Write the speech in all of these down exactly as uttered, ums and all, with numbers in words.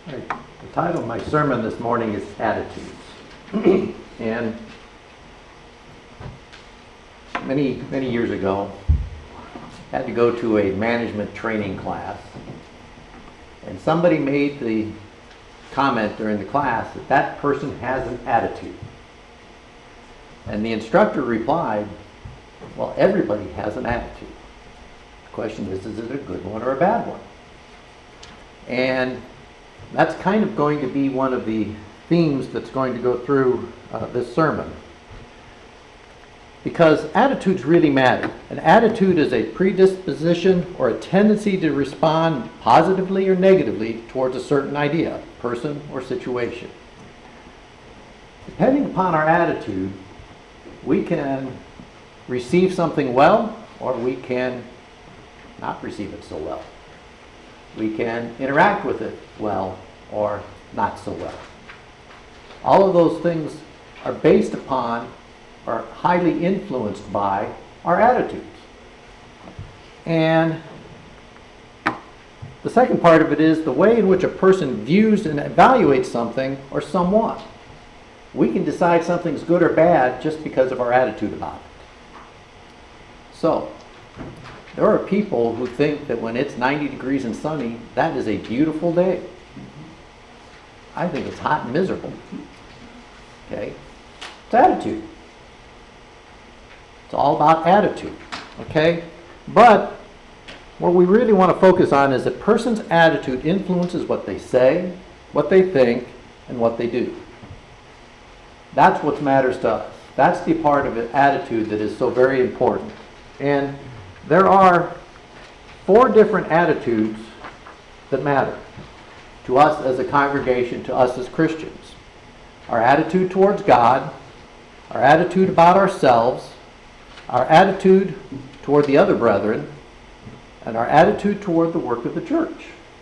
Right. The title of my sermon this morning is Attitudes. And many, many years ago, I had to go to a management training class. And somebody made the comment during the class that that person has an attitude. And the instructor replied, well, everybody has an attitude. The question is, is it a good one or a bad one? And that's kind of going to be one of the themes that's going to go through uh, this sermon. Because attitudes really matter. An attitude is a predisposition or a tendency to respond positively or negatively towards a certain idea, person, or situation. Depending upon our attitude, we can receive something well, or we can not receive it so well. We can interact with it well or not so well. All of those things are based upon or highly influenced by our attitudes. And the second part of it is the way in which a person views and evaluates something or someone. We can decide something's good or bad just because of our attitude about it. So, there are people who think that when it's ninety degrees and sunny, that is a beautiful day. I think it's hot and miserable. Okay? It's attitude. It's all about attitude. Okay? But what we really want to focus on is a person's attitude influences what they say, what they think, and what they do. That's what matters to us. That's the part of it, attitude, that is so very important. And there are four different attitudes that matter to us as a congregation, to us as Christians. Our attitude towards God, our attitude about ourselves, our attitude toward the other brethren, and our attitude toward the work of the church.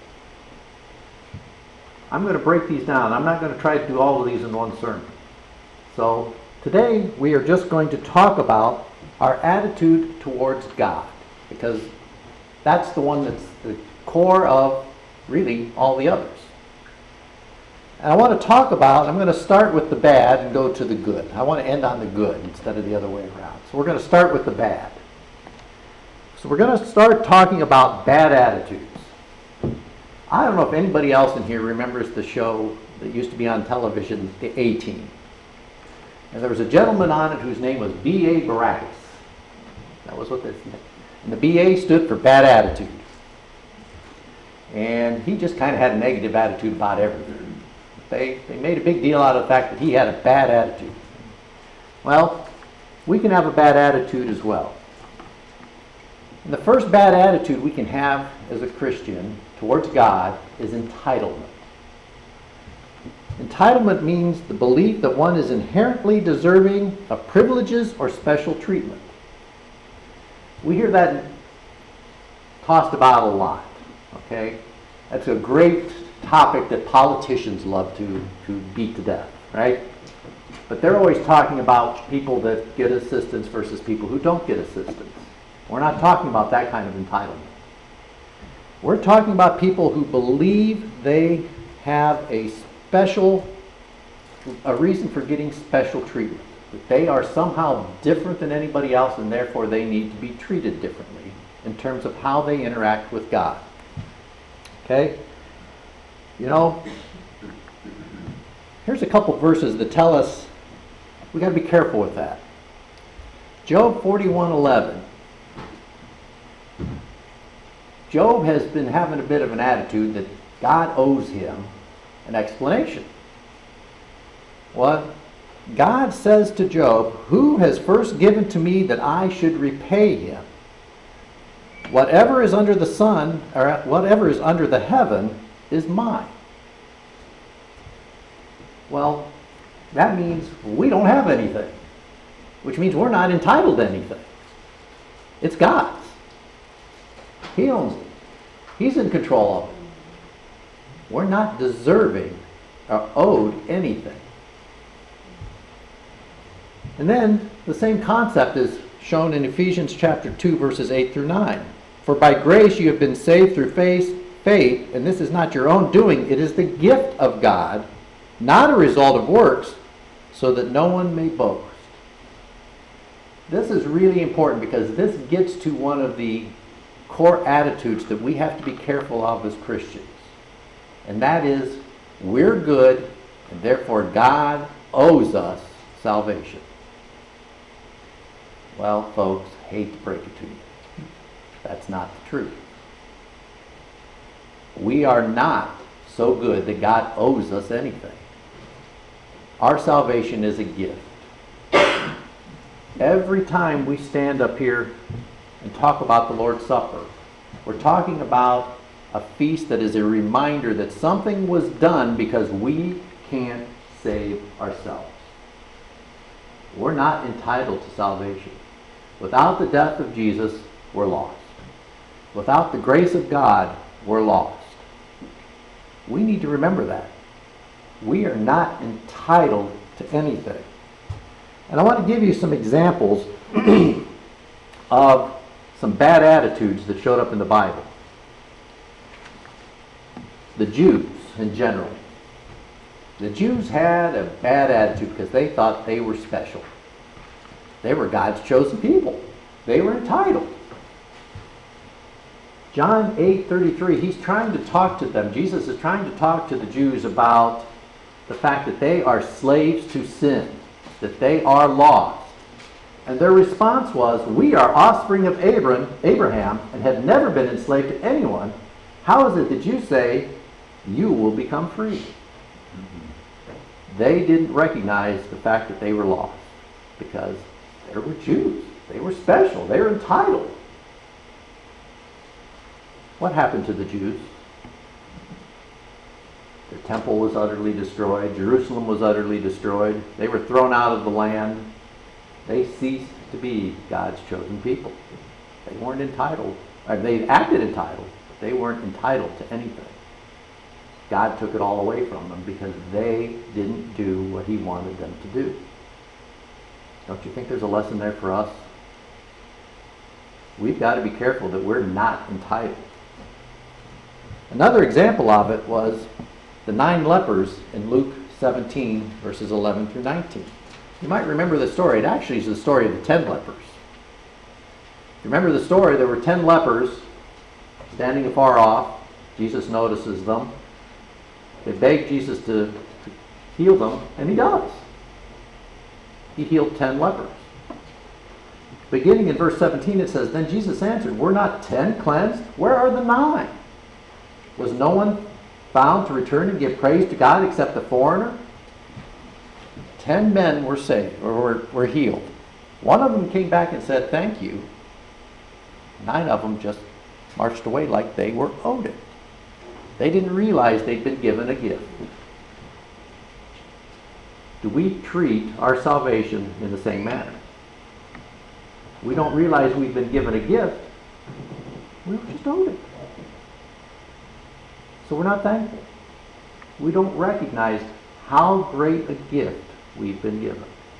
I'm going to break these down. I'm not going to try to do all of these in one sermon. So today we are just going to talk about our attitude towards God, because that's the one that's the core of really all the others. And I want to talk about, I'm going to start with the bad and go to the good. I want to end on the good instead of the other way around. So we're going to start with the bad. So we're going to start talking about bad attitudes. I don't know if anybody else in here remembers the show that used to be on television, The A-Team. And there was a gentleman on it whose name was B A Baracus. That was what this meant. And the B A stood for bad attitude. And he just kind of had a negative attitude about everything. They, they made a big deal out of the fact that he had a bad attitude. Well, we can have a bad attitude as well. And the first bad attitude we can have as a Christian towards God is entitlement. Entitlement means the belief that one is inherently deserving of privileges or special treatment. We hear that tossed about a lot, okay? That's a great topic that politicians love to, to beat to death, right? But they're always talking about people that get assistance versus people who don't get assistance. We're not talking about that kind of entitlement. We're talking about people who believe they have a special, a reason for getting special treatment. That they are somehow different than anybody else, and therefore they need to be treated differently in terms of how they interact with God. Okay? You know, here's a couple verses that tell us we got to be careful with that. Job forty-one eleven. Job has been having a bit of an attitude that God owes him an explanation. What? God says to Job, "Who has first given to me that I should repay him? Whatever is under the sun, or whatever is under the heaven, is mine." Well, that means we don't have anything, which means we're not entitled to anything. It's God's. He owns it. He's in control of it. We're not deserving or owed anything. And then the same concept is shown in Ephesians chapter two, verses eight through nine. "For by grace you have been saved through faith, faith, and this is not your own doing, it is the gift of God, not a result of works, so that no one may boast. This is really important because this gets to one of the core attitudes that we have to be careful of as Christians. And that is, we're good, and therefore God owes us salvation. Well, folks, hate to break it to you. That's not the truth. We are not so good that God owes us anything. Our salvation is a gift. Every time we stand up here and talk about the Lord's Supper, we're talking about a feast that is a reminder that something was done because we can't save ourselves. We're not entitled to salvation. Without the death of Jesus, we're lost. Without the grace of God, we're lost. We need to remember that. We are not entitled to anything. And I want to give you some examples of some bad attitudes that showed up in the Bible. The Jews in general. The Jews had a bad attitude because they thought they were special. They were God's chosen people. They were entitled. John eight thirty-three, he's trying to talk to them. Jesus is trying to talk to the Jews about the fact that they are slaves to sin, that they are lost. And their response was, we are offspring of Abraham, Abraham and have never been enslaved to anyone. How is it that you say you will become free? They didn't recognize the fact that they were lost because they were Jews. They were special. They were entitled. What happened to the Jews? Their temple was utterly destroyed. Jerusalem was utterly destroyed. They were thrown out of the land. They ceased to be God's chosen people. They weren't entitled. Or they acted entitled, but they weren't entitled to anything. God took it all away from them because they didn't do what He wanted them to do. Don't you think there's a lesson there for us? We've got to be careful that we're not entitled. Another example of it was the nine lepers in Luke seventeen, verses eleven through nineteen. You might remember the story. It actually is the story of the ten lepers. If you remember the story, there were ten lepers standing afar off. Jesus notices them. They beg Jesus to, to heal them, and He does. He healed ten lepers. Beginning in verse seventeen, it says, Then Jesus answered, Were not ten cleansed? Where are the nine? Was no one found to return and give praise to God except the foreigner? Ten men were saved, or were, were healed. One of them came back and said, Thank you. Nine of them just marched away like they were owed it. They didn't realize they'd been given a gift. Do we treat our salvation in the same manner? We don't realize we've been given a gift. We were just owed it. So we're not thankful. We don't recognize how great a gift we've been given.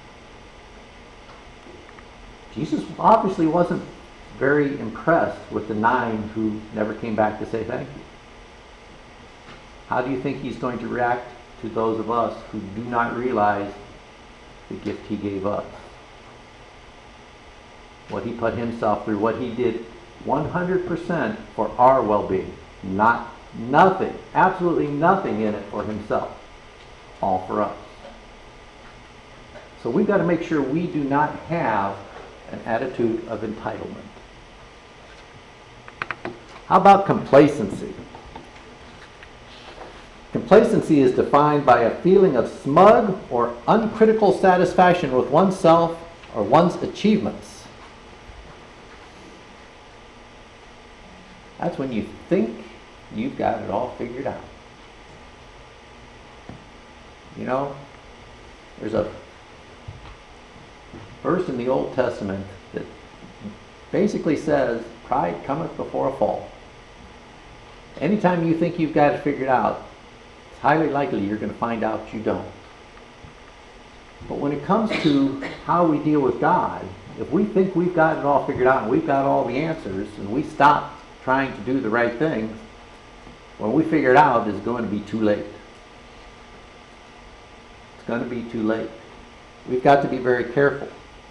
Jesus obviously wasn't very impressed with the nine who never came back to say thank you. How do you think He's going to react to those of us who do not realize the gift He gave us? What He put Himself through, what He did one hundred percent for our well-being. Not nothing, absolutely nothing in it for Himself. All for us. So we've got to make sure we do not have an attitude of entitlement. How about complacency? Complacency is defined by a feeling of smug or uncritical satisfaction with oneself or one's achievements. That's when you think you've got it all figured out. You know, there's a verse in the Old Testament that basically says, pride cometh before a fall. Anytime you think you've got it figured out, it's highly likely you're going to find out you don't. But when it comes to how we deal with God, if we think we've got it all figured out and we've got all the answers and we stop trying to do the right things, when we figure it out, it's going to be too late. It's going to be too late. We've got to be very careful.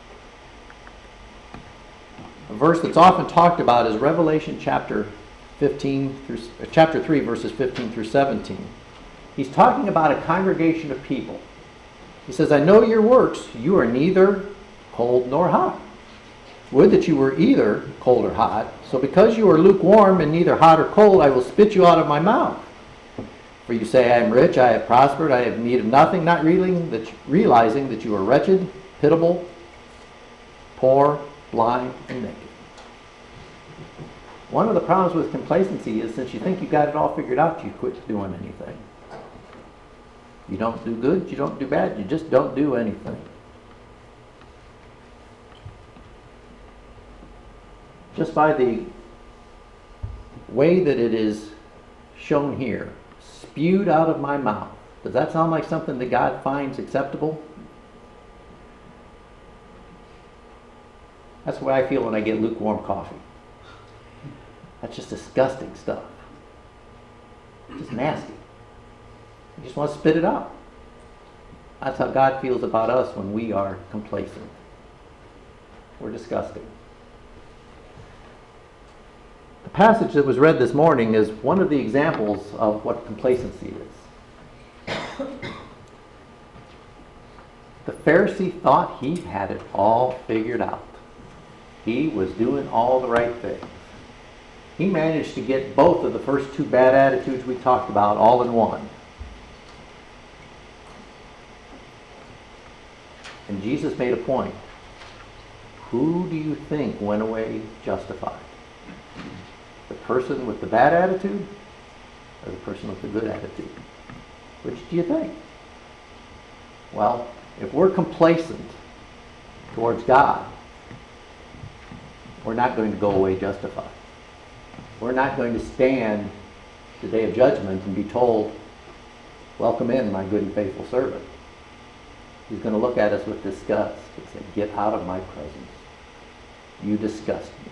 A verse that's often talked about is Revelation chapter fifteen through chapter three, verses fifteen through seventeen. He's talking about a congregation of people. He says, I know your works. You are neither cold nor hot. Would that you were either cold or hot. So because you are lukewarm and neither hot or cold, I will spit you out of my mouth. For you say, I am rich, I have prospered, I have need of nothing, not realizing that, realizing that you are wretched, pitiable, poor, blind, and naked. One of the problems with complacency is since you think you got it all figured out, you quit doing anything. You don't do good, you don't do bad, you just don't do anything. Just by the way that it is shown here, spewed out of my mouth. Does that sound like something that God finds acceptable? That's the way I feel when I get lukewarm coffee. That's just disgusting stuff. Just nasty. You just want to spit it out. That's how God feels about us when we are complacent. We're disgusting. The passage that was read this morning is one of the examples of what complacency is. The Pharisee thought he had it all figured out. He was doing all the right things. He managed to get both of the first two bad attitudes we talked about all in one. And Jesus made a point. Who do you think went away justified? The person with the bad attitude or the person with the good attitude? Which do you think? Well, if we're complacent towards God, we're not going to go away justified. We're not going to stand the day of judgment and be told, welcome in, my good and faithful servant. He's going to look at us with disgust and say, get out of my presence. You disgust me.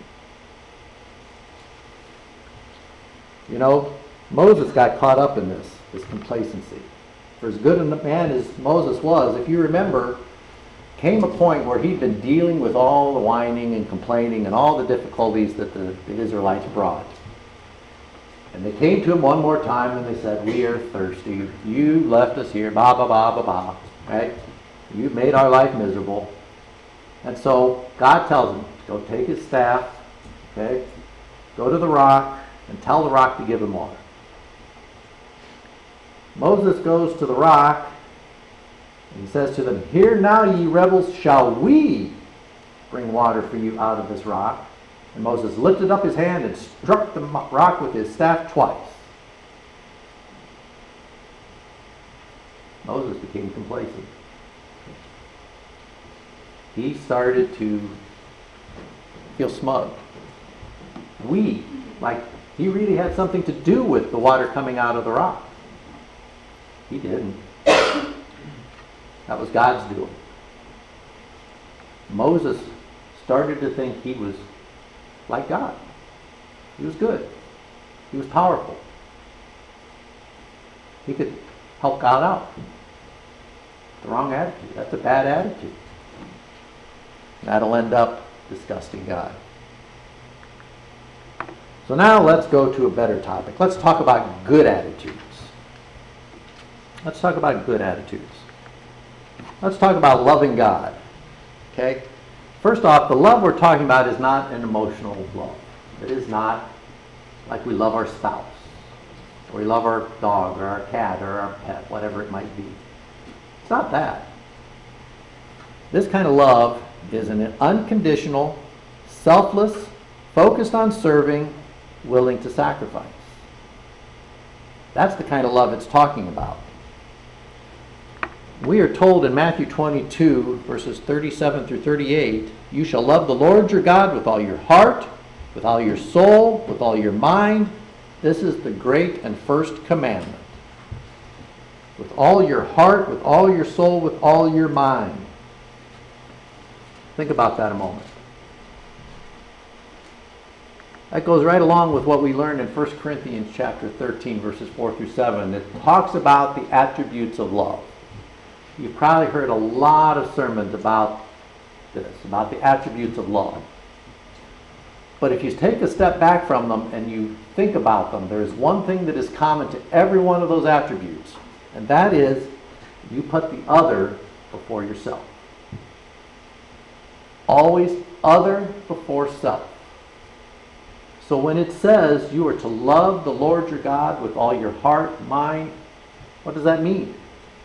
You know, Moses got caught up in this, this complacency. For as good a man as Moses was, if you remember, came a point where he'd been dealing with all the whining and complaining and all the difficulties that the, the Israelites brought. And they came to him one more time and they said, we are thirsty. You left us here, ba ba ba ba ba. Right? You made our life miserable. And so God tells him, go take his staff, okay, go to the rock, and tell the rock to give him water. Moses goes to the rock and he says to them, here now, ye rebels, shall we bring water for you out of this rock? And Moses lifted up his hand and struck the rock with his staff twice. Moses became complacent. He started to feel smug. We, like, he really had something to do with the water coming out of the rock. He didn't. That was God's doing. Moses started to think he was like God. He was good. He was powerful. He could help God out. The wrong attitude. That's a bad attitude. That'll end up disgusting God. So now let's go to a better topic. Let's talk about good attitudes. Let's talk about good attitudes. Let's talk about loving God. Okay? First off, the love we're talking about is not an emotional love. It is not like we love our spouse, or we love our dog, or our cat, or our pet, whatever it might be. It's not that. This kind of love is an unconditional, selfless, focused on serving, willing to sacrifice. That's the kind of love it's talking about. We are told in Matthew twenty-two, verses thirty-seven through thirty-eight, you shall love the Lord your God with all your heart, with all your soul, with all your mind. This is the great and first commandment. With all your heart, with all your soul, with all your mind. Think about that a moment. That goes right along with what we learned in First Corinthians chapter thirteen, verses four through seven. It talks about the attributes of love. You've probably heard a lot of sermons about this, about the attributes of love. But if you take a step back from them and you think about them, there is one thing that is common to every one of those attributes, and that is you put the other before yourself. Always other before self. So when it says you are to love the Lord your God with all your heart, mind, what does that mean?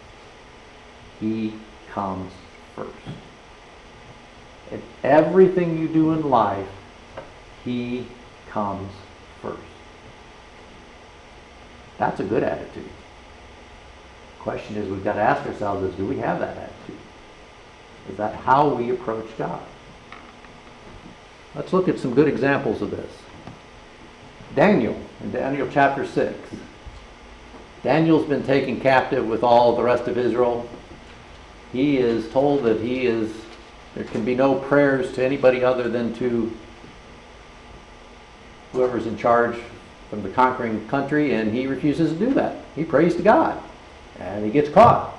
He comes first. In everything you do in life, He comes first. That's a good attitude. The question is, we've got to ask ourselves is, do we have that attitude? Is that how we approach God? Let's look at some good examples of this. Daniel, in Daniel chapter six. Daniel's been taken captive with all the rest of Israel. He is told that he is, there can be no prayers to anybody other than to whoever's in charge from the conquering country, and he refuses to do that. He prays to God, and he gets caught.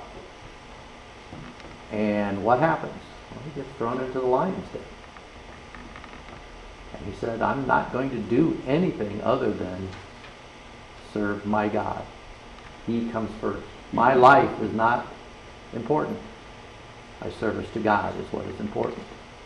And what happens? Well, he gets thrown into the lion's den. And he said, I'm not going to do anything other than serve my God. He comes first. My life is not important. My service to God is what is important.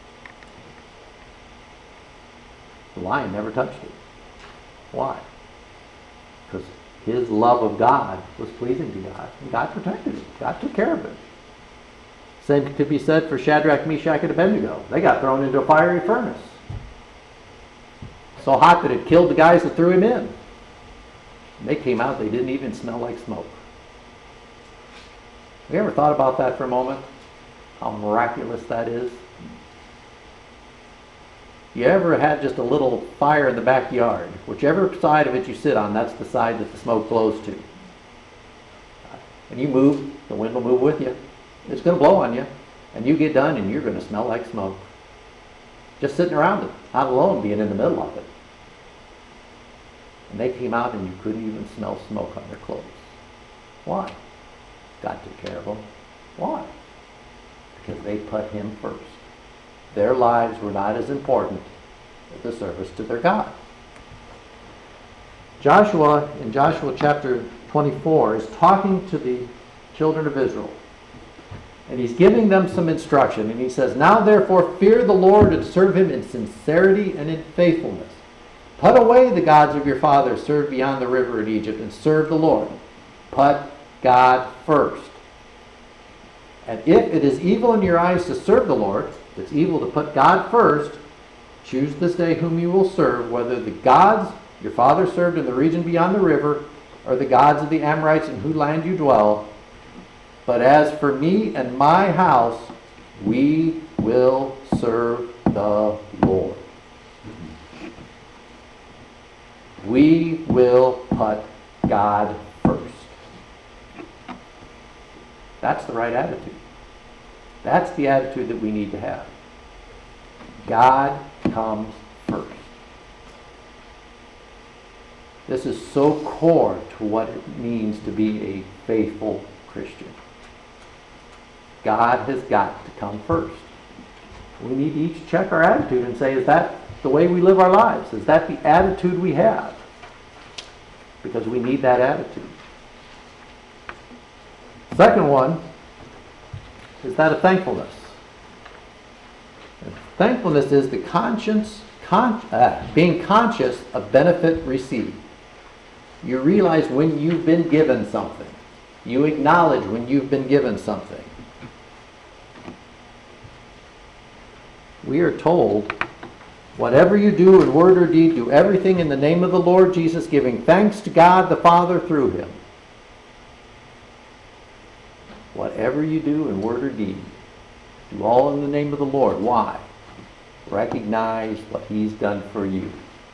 The lion never touched it. Why? Because his love of God was pleasing to God, and God protected it. God took care of it. Same could be said for Shadrach, Meshach, and Abednego. They got thrown into a fiery furnace. So hot that it killed the guys that threw him in. And they came out, they didn't even smell like smoke. Have you ever thought about that for a moment? How miraculous that is? You ever had just a little fire in the backyard? Whichever side of it you sit on, that's the side that the smoke blows to. And you move, the wind will move with you. It's going to blow on you. And you get done and you're going to smell like smoke. Just sitting around it, not alone being in the middle of it. And they came out and you couldn't even smell smoke on their clothes. Why? God took care of them. Why? Because they put Him first. Their lives were not as important as the service to their God. Joshua, in Joshua chapter twenty-four, is talking to the children of Israel. And he's giving them some instruction. And he says, now therefore fear the Lord and serve Him in sincerity and in faithfulness. Put away the gods of your fathers served beyond the river in Egypt, and serve the Lord. Put God first. And if it is evil in your eyes to serve the Lord, if it's evil to put God first, choose this day whom you will serve, whether the gods your father served in the region beyond the river, or the gods of the Amorites in whose land you dwell. But as for me and my house, we will serve the Lord. We will put God first. That's the right attitude. That's the attitude that we need to have. God comes first. This is so core to what it means to be a faithful Christian. God has got to come first. We need to each check our attitude and say, is that the way we live our lives? Is that the attitude we have? Because we need that attitude. Second one is that of thankfulness. And thankfulness is the conscience, con- uh, being conscious of benefit received. You realize when you've been given something. You acknowledge when you've been given something. We are told, whatever you do in word or deed, do everything in the name of the Lord Jesus, giving thanks to God the Father through Him. Whatever you do in word or deed, do all in the name of the Lord. Why? Recognize what He's done for you.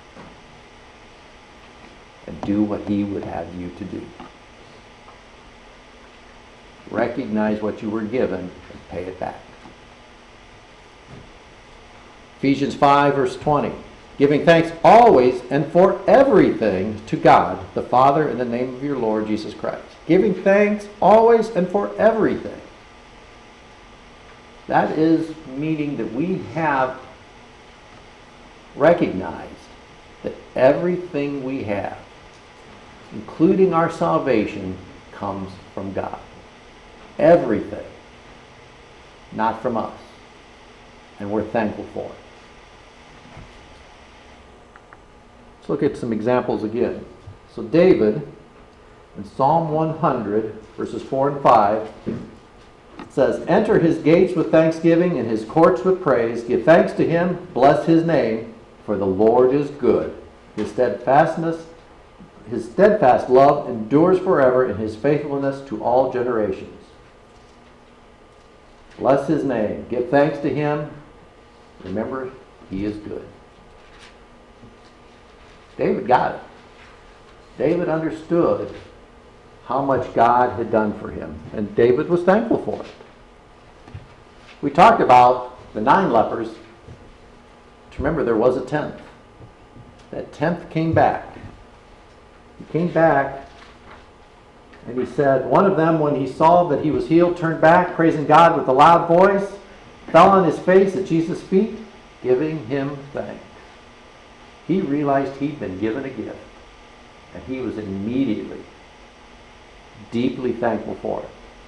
And do what He would have you to do. Recognize what you were given and pay it back. Ephesians five verse twenty. Giving thanks always and for everything to God, the Father, in the name of your Lord Jesus Christ. Giving thanks always and for everything. That is meaning that we have recognized that everything we have, including our salvation, comes from God. Everything. Not from us. And we're thankful for it. Let's look at some examples again. So David, in Psalm one hundred, verses four and five, says, enter his gates with thanksgiving and his courts with praise. Give thanks to him, bless his name, for the Lord is good. His steadfastness, his steadfast love endures forever, and his faithfulness to all generations. Bless his name. Give thanks to him. Remember, he is good. David got it. David understood how much God had done for him, and David was thankful for it. We talked about the nine lepers. Remember, there was a tenth. That tenth came back. He came back, and he said, one of them, when he saw that he was healed, turned back, praising God with a loud voice, fell on his face at Jesus' feet, giving him thanks. He realized he'd been given a gift, and he was immediately deeply thankful for it.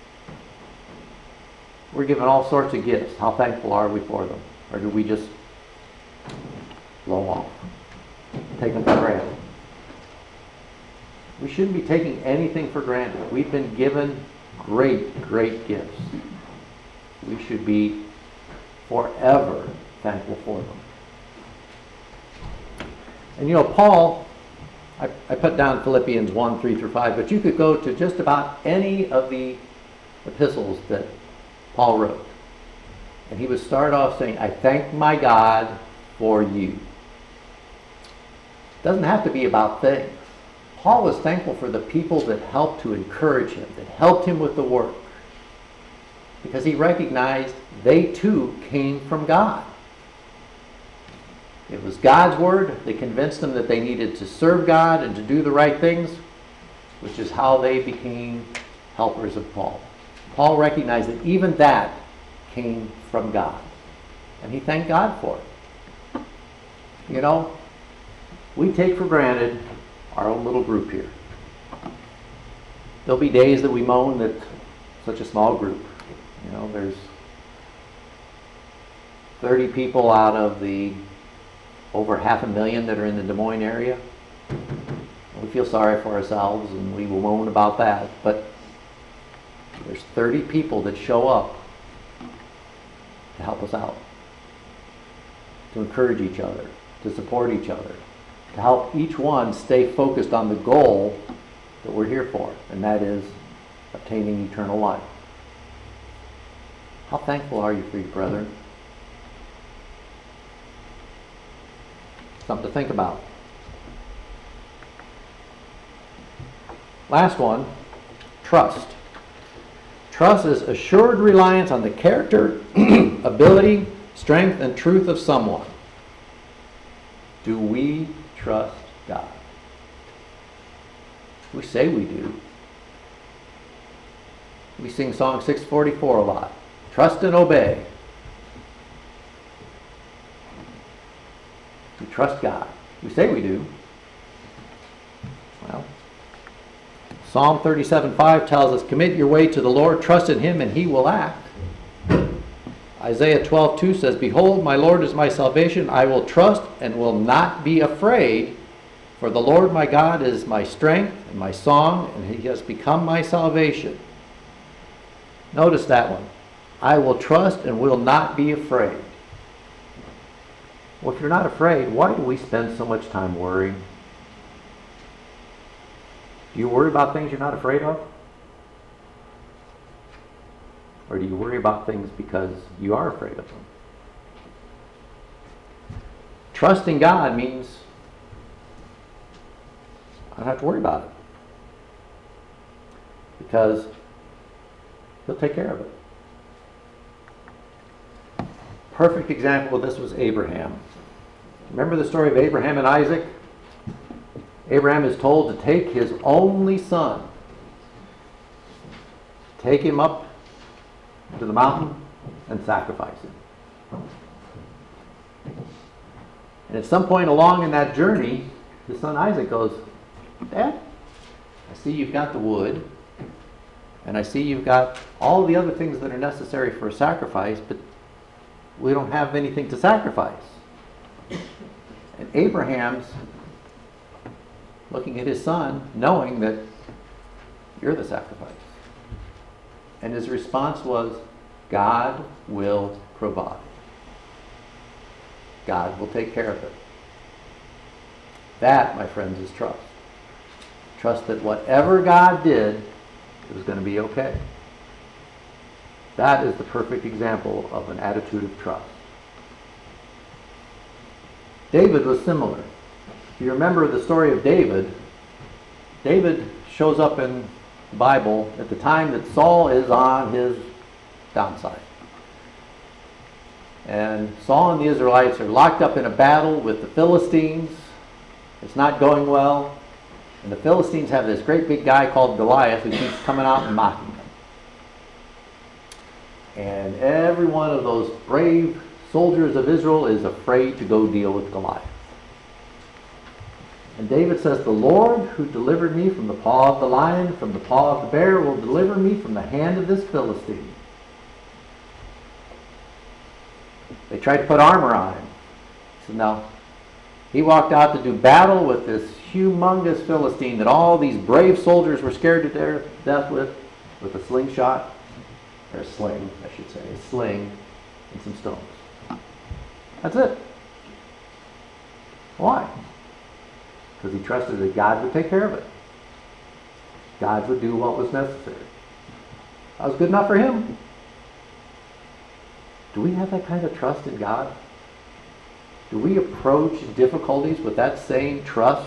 We're given all sorts of gifts. How thankful are we for them? Or do we just blow them off? Take them for granted? We shouldn't be taking anything for granted. We've been given great, great gifts. We should be forever thankful for them. And you know, Paul, I, I put down Philippians one, three through five, but you could go to just about any of the epistles that Paul wrote. And he would start off saying, I thank my God for you. It doesn't have to be about things. Paul was thankful for the people that helped to encourage him, that helped him with the work, because he recognized they too came from God. It was God's word that convinced them that they needed to serve God and to do the right things, which is how they became helpers of Paul. Paul recognized that even that came from God, and he thanked God for it. You know, we take for granted our own little group here. There'll be days that we moan that such a small group. You know, there's thirty people out of the over half a million that are in the Des Moines area. We feel sorry for ourselves and we will moan about that, but there's thirty people that show up to help us out, to encourage each other, to support each other, to help each one stay focused on the goal that we're here for, and that is obtaining eternal life. How thankful are you for your brethren? Something to think about. Last one, trust. Trust is assured reliance on the character, ability, strength, and truth of someone. Do we trust God? We say we do. We sing Song six forty-four a lot. Trust and obey. We trust God. We say we do. Well, Psalm thirty-seven five tells us, commit your way to the Lord, trust in him, and he will act. Isaiah twelve two says, behold, my Lord is my salvation. I will trust and will not be afraid, for the Lord my God is my strength and my song, and he has become my salvation. Notice that one. I will trust and will not be afraid. Well, if you're not afraid, why do we spend so much time worrying? Do you worry about things you're not afraid of? Or do you worry about things because you are afraid of them? Trusting God means I don't have to worry about it, because he'll take care of it. Perfect example of this was Abraham. Remember the story of Abraham and Isaac? Abraham is told to take his only son, take him up to the mountain and sacrifice him. And at some point along in that journey, his son Isaac goes, Dad, I see you've got the wood, and I see you've got all the other things that are necessary for a sacrifice, but we don't have anything to sacrifice. And Abraham's looking at his son, knowing that you're the sacrifice. And his response was, God will provide. God will take care of it. That, my friends, is trust. Trust that whatever God did, it was going to be okay. That is the perfect example of an attitude of trust. David was similar. If you remember the story of David, David shows up in the Bible at the time that Saul is on his downside. And Saul and the Israelites are locked up in a battle with the Philistines. It's not going well. And the Philistines have this great big guy called Goliath who keeps coming out and mocking them. And every one of those brave soldiers of Israel is afraid to go deal with Goliath. And David says, the Lord who delivered me from the paw of the lion, from the paw of the bear, will deliver me from the hand of this Philistine. They tried to put armor on him. He said, no. He walked out to do battle with this humongous Philistine that all these brave soldiers were scared to death with, with a slingshot, or a sling, I should say, a sling and some stones. That's it. Why? Because he trusted that God would take care of it. God would do what was necessary. That was good enough for him. Do we have that kind of trust in God? Do we approach difficulties with that same trust?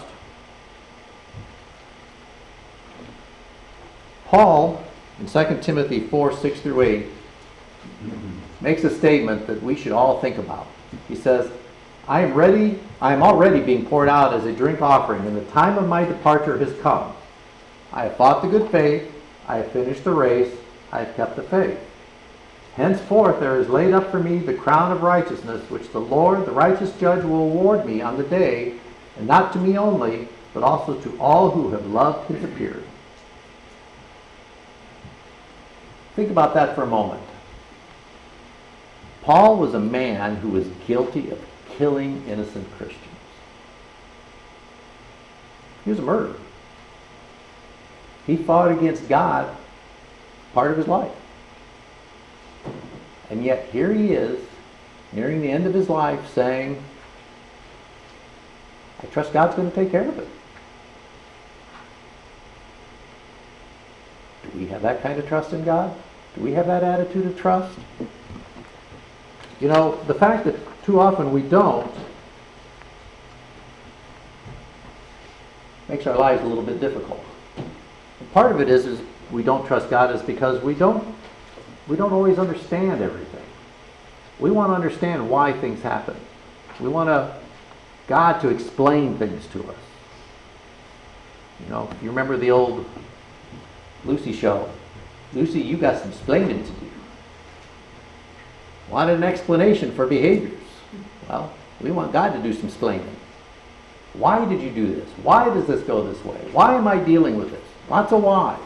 Paul, in Second Timothy four, six through eight, makes a statement that we should all think about. He says, I am ready, I am already being poured out as a drink offering, and the time of my departure has come. I have fought the good faith, I have finished the race, I have kept the faith. Henceforth there is laid up for me the crown of righteousness, which the Lord, the righteous judge, will award me on the day, and not to me only, but also to all who have loved his appearing. Think about that for a moment. Paul was a man who was guilty of killing innocent Christians. He was a murderer. He fought against God part of his life. And yet here he is, nearing the end of his life, saying, I trust God's going to take care of it. Do we have that kind of trust in God? Do we have that attitude of trust? You know, the fact that too often we don't makes our lives a little bit difficult. And part of it is, is we don't trust God is because we don't we don't always understand everything. We want to understand why things happen. We want to, God to explain things to us. You know, if you remember the old Lucy show, Lucy, you got some explaining to do. Wanted an explanation for behaviors. Well, we want God to do some explaining. Why did you do this? Why does this go this way? Why am I dealing with this? Lots of whys.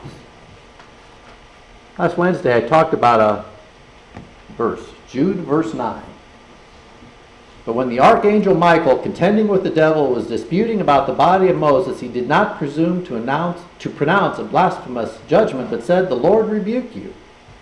Last Wednesday I talked about a verse, Jude verse nine. But when the archangel Michael, contending with the devil, was disputing about the body of Moses, he did not presume to announce to pronounce a blasphemous judgment, but said, the Lord rebuke you.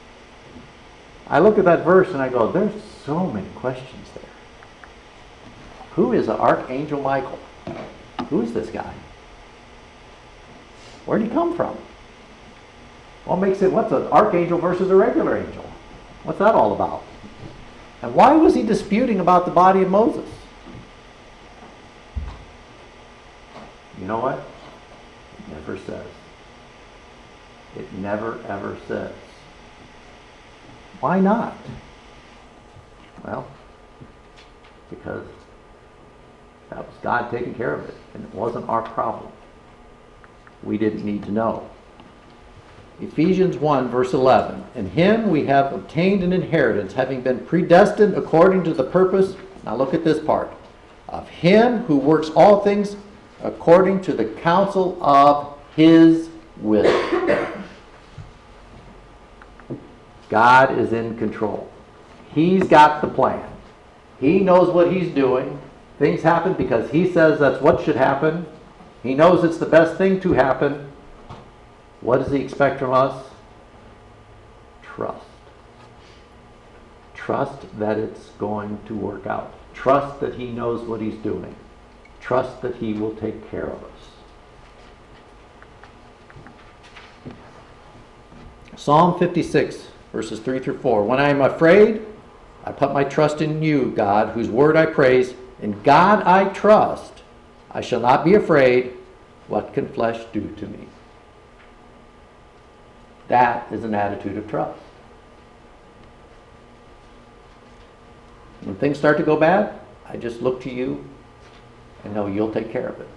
I look at that verse and I go, there's so many questions there. Who is the archangel Michael? Who is this guy? Where did he come from? What makes it, what's an archangel versus a regular angel? What's that all about? And why was he disputing about the body of Moses? You know what? It never says. It never ever says. Why not? Well, because That was God taking care of it, and it wasn't our problem. We didn't need to know. Ephesians one, verse eleven. In him we have obtained an inheritance, having been predestined according to the purpose, now look at this part, of him who works all things according to the counsel of his will. God is in control. He's got the plan. He knows what he's doing. Things happen because he says that's what should happen. He knows it's the best thing to happen. What does he expect from us? Trust. Trust that it's going to work out. Trust that he knows what he's doing. Trust that he will take care of us. Psalm fifty-six, verses three through four. When I am afraid, I put my trust in you, God, whose word I praise. In God I trust. I shall not be afraid. What can flesh do to me? That is an attitude of trust. When things start to go bad, I just look to you and know you'll take care of it.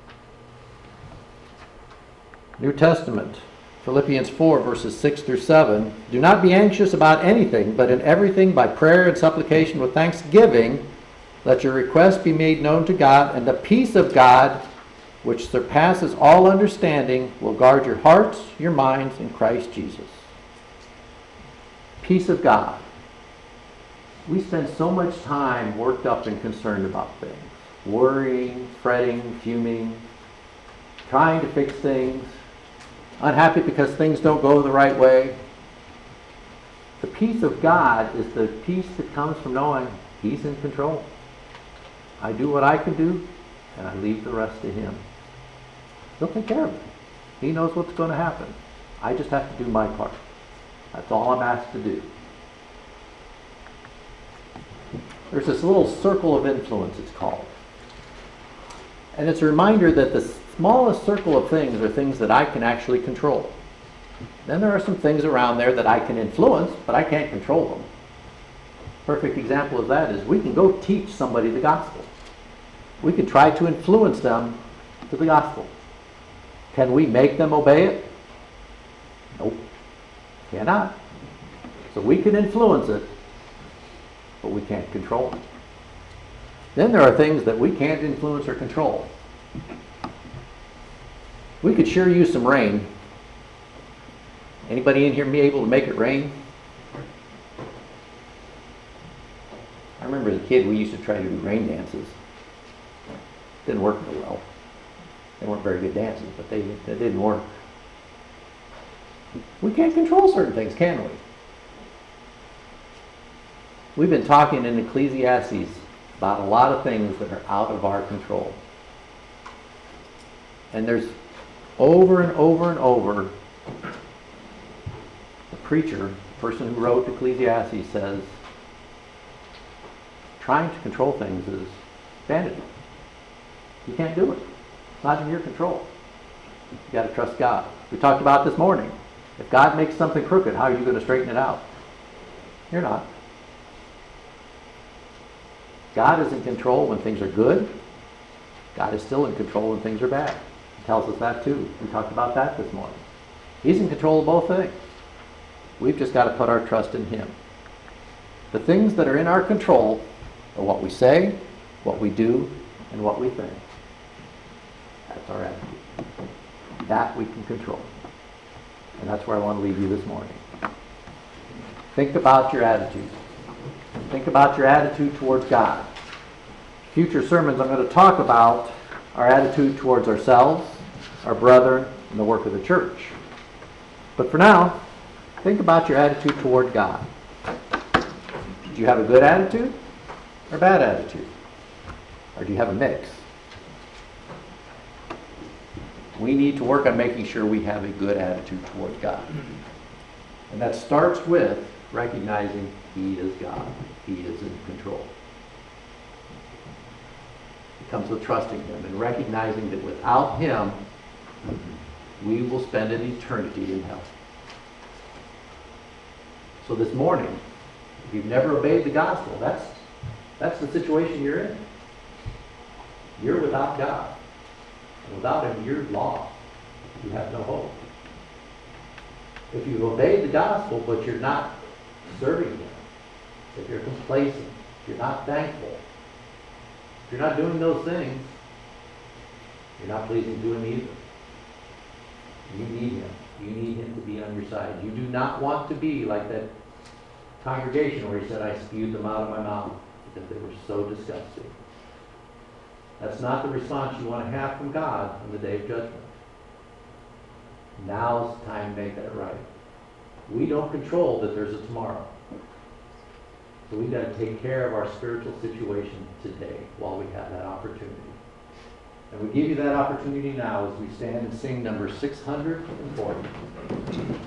New Testament, Philippians four, verses six through seven. Do not be anxious about anything, but in everything by prayer and supplication with thanksgiving, let your requests be made known to God, and the peace of God, which surpasses all understanding, will guard your hearts, your minds in Christ Jesus. Peace of God. We spend so much time worked up and concerned about things. Worrying, fretting, fuming, trying to fix things, unhappy because things don't go the right way. The peace of God is the peace that comes from knowing he's in control. I do what I can do, and I leave the rest to him. He'll take care of it. He knows what's going to happen. I just have to do my part. That's all I'm asked to do. There's this little circle of influence, it's called. And it's a reminder that the smallest circle of things are things that I can actually control. Then there are some things around there that I can influence, but I can't control them. Perfect example of that is we can go teach somebody the gospel. We can try to influence them to the gospel. Can we make them obey it? Nope. Cannot. So we can influence it, but we can't control it. Then there are things that we can't influence or control. We could sure use some rain. Anybody in here be able to make it rain? I remember as a kid we used to try to do rain dances. Didn't work very well. They weren't very good dances, but they, they didn't work. We can't control certain things, can we? We've been talking in Ecclesiastes about a lot of things that are out of our control. And there's over and over and over, the preacher, the person who wrote Ecclesiastes says, trying to control things is vanity. You can't do it. It's not in your control. You got to trust God. We talked about this morning. If God makes something crooked, how are you going to straighten it out? You're not. God is in control when things are good. God is still in control when things are bad. He tells us that too. We talked about that this morning. He's in control of both things. We've just got to put our trust in him. The things that are in our control are what we say, what we do, and what we think. That's our attitude. That we can control. And that's where I want to leave you this morning. Think about your attitude. Think about your attitude towards God. Future sermons I'm going to talk about our attitude towards ourselves, our brethren, and the work of the church. But for now, think about your attitude toward God. Do you have a good attitude or a bad attitude? Or do you have a mix? We need to work on making sure we have a good attitude toward God. And that starts with recognizing he is God. He is in control. It comes with trusting him and recognizing that without him, we will spend an eternity in hell. So this morning, if you've never obeyed the gospel, that's, that's the situation you're in. you're without God. And without Him, you're lost. You have no hope. If you've obeyed the gospel, but you're not serving Him, if you're complacent, if you're not thankful, if you're not doing those things, you're not pleasing to Him either. You need Him. You need Him to be on your side. You do not want to be like that congregation where He said, I spewed them out of my mouth because they were so disgusting. That's not the response you want to have from God on the day of judgment. Now's the time to make that right. We don't control that there's a tomorrow. So we've got to take care of our spiritual situation today while we have that opportunity. And we give you that opportunity now as we stand and sing number six hundred forty.